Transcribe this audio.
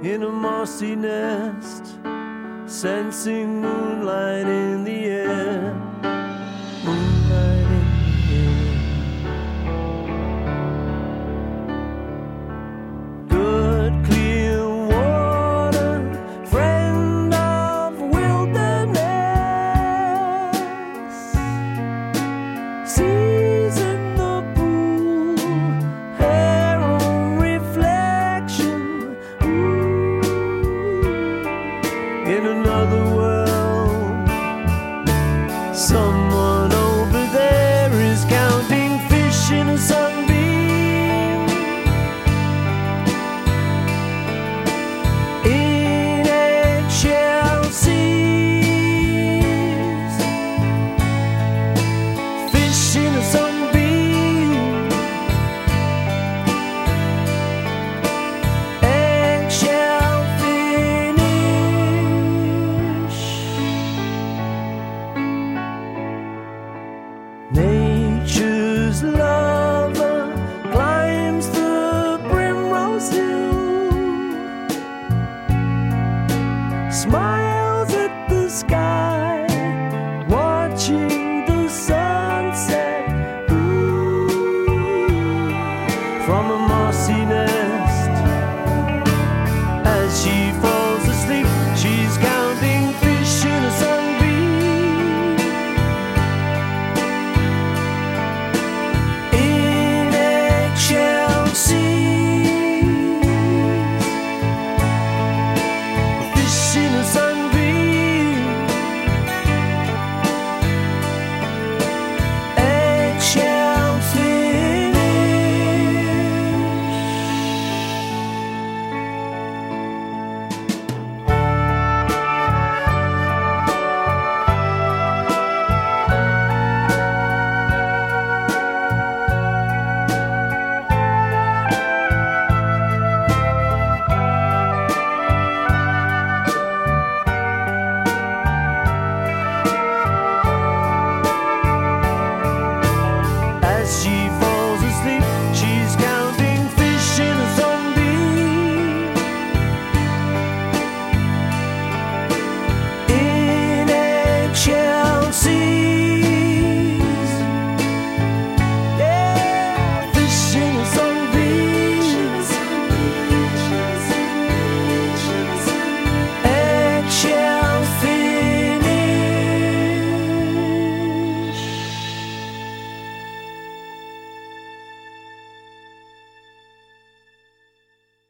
in a mossy nest, sensing moonlight in the air. Moonlight in the air. Good clear water, friend of wilderness. Seas in the pool, hair on reflection. Ooh. In another world, someone over there is counting fish in a sunbeam. In eggshell seas, fish in a sunbeam. Eggshell finish. Nature's lover climbs the primrose hill, smiles at the sky, watching the sunset. Ooh. From a mossy nest, as she falls